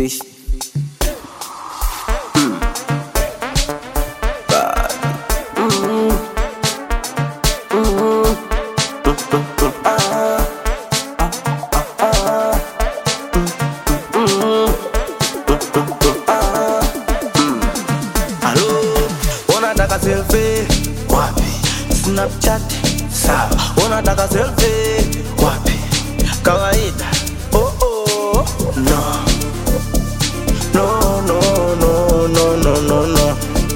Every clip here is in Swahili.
fish. Unataka selfie wapi? Snapchat sawa. Unataka selfie wapi? Kawaida. Oh oh. No. No no no no no no no.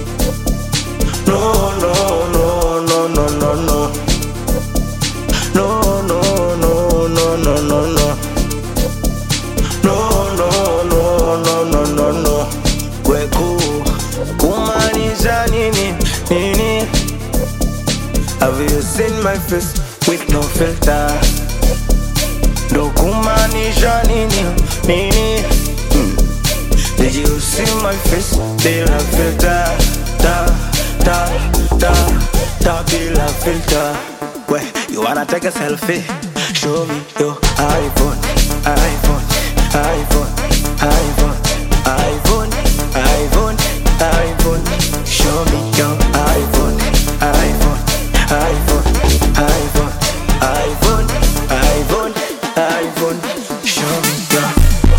No no no no no no no. No no no no no no no. No no no no no no no. Weku kumaanisha nini nini? Have you seen my face with no filter? Ndo kumaanisha nini nini? Did you see my face bila filter? Ta bila filter. Wait, you wanna take a selfie? Show me your iPhone, iPhone, iPhone, iPhone, iPhone, iPhone, iPhone. Show me your iPhone, iPhone, iPhone, iPhone, iPhone, iPhone, iPhone. Show me your.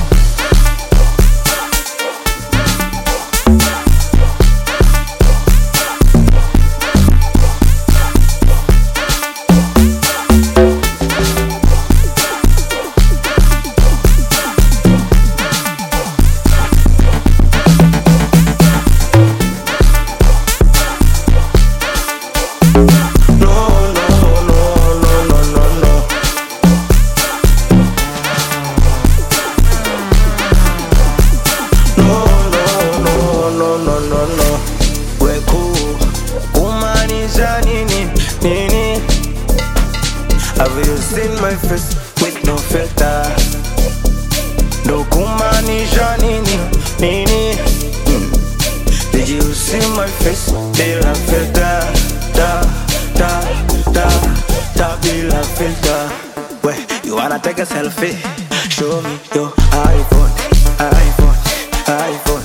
Nini? Have you seen my face with no filter? Ndo kumaanisha nini nini? Did you see my face bila filter? Ta bila filter. Wait, you wanna take a selfie? Show me your iPhone, iPhone, iPhone.